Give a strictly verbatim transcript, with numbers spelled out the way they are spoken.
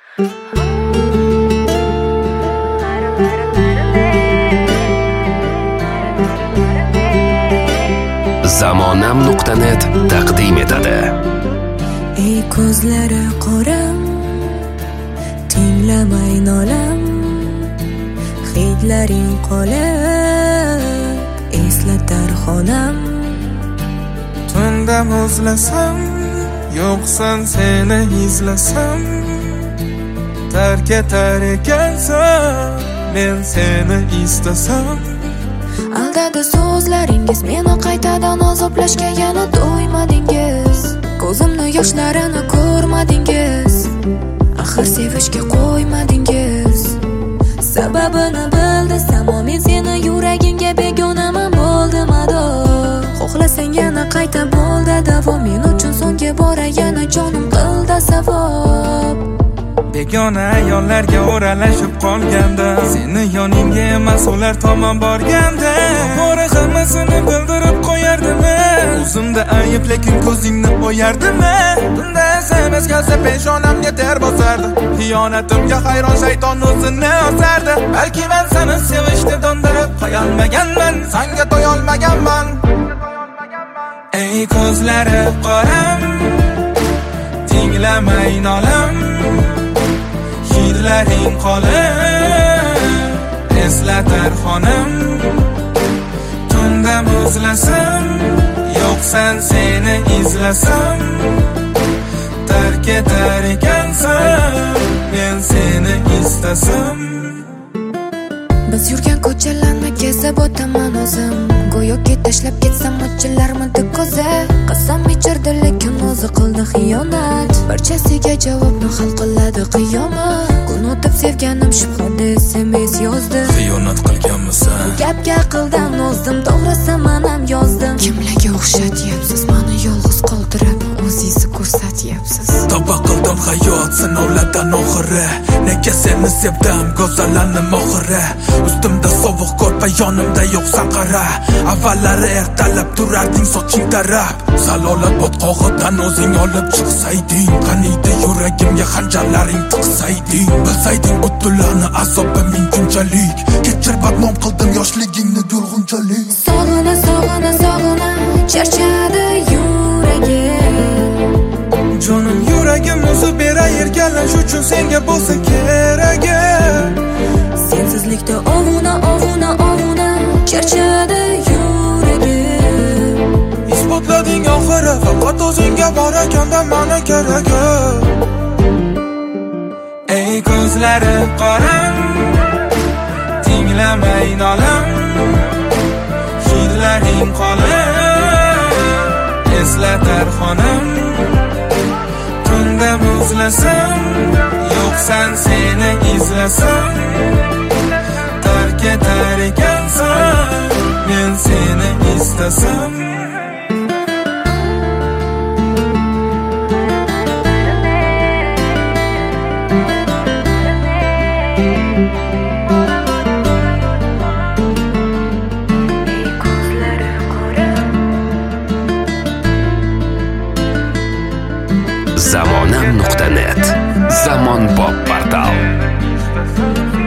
zamonam nuqta net taqdim etadi. Ey ko'zlari qoram, tinglamay nolam, hidlaring qolib eslatar xonam. Tunda muzlasam, yo'qsan seni izlasam, tark etar ekansan men seni istasam. Aldadi so'zlaringiz meni qaytadan azoblashga, yana do'ymadingiz. Ko'zimni yoshlarini ko'rmadingiz, axir sevishga qo'ymadingiz. Sababini bildisam, men seni yuragingga begonaman bo'ldim ado. Xohlasang yana qayta bo'ldi davo, men uchun so'nggi bora yana jonim qildi savob. Begona ayollarga o'ralashib qolganda, seni yoningga emas ular tomon borganda, bora hammasini bildirib qo'yardimi? O'zimda ayb lekin ko'zingni bo'yardimi? Bunda S M S kelsa peshonamga ter bosardi, xiyonatimga hayron shayton o'zini osardi. Balki men seni sevishni dondirib qo'yolmaganman, senga to'yolmaganman. Ey ko'zlari qoram, tinglamay nolam, hidlaring qolib eslatar xonam. Tunda muzlasam, yo'qsan seni izlasam, tark etar ekansan men seni istasam. Biz yurgan ko'chalarni kezib o'taman o'zim, go'yoki tashlab ketsam ochillarmidi ko'zi. Qasam ichirdi lekin o'zi qildi xiyonat, barchasiga javobni hal qiladi qiyomat. Kun o'tib sevganim shubhada S M S yozdi, xiyonat qilganmisan? Gapga aqldan ozdim, to'g'risi men ham yozdim. Kimlarga o'xshatyapsiz meni yolg'iz qoldirib, o'zingizni ko'rsatyapsiz. Tavba qildim hayot sinovlardan oxiri, nega seni sevdim go'zallanim oxiri. Ustimda sovuq ko'rpa, yonimda yo'qsan qara. Avvallari ertalab turarding soching tarab, zalolat botqog'idan o'zing olib chiqsayding, qaniydi yuragimga xanjarlaring tiqsayding. Bilsayding butunlarni azobim mingunchalik, kechir badnom qildim yoshligingni gulg'unchalik. Sog'ina sog'ina sog'ina charchadi yuragim, jonim yuragim o'zi beray erkalash uchun senga bo'lsa keragim. Sensizlikda ovuna ovuna ovuna charchadi yuragim. Isbotlading oxiri, faqat o'zingga bor ekanda meni keragim. Ey ko'zlari qoram, tinglamay nolam, hidlaring qolib eslatar xonam. Tunda muzlasam, yo'qsan seni izlasam, tark etar ekansan men seni istasam. zamonam nuqta net Zamonbop portal.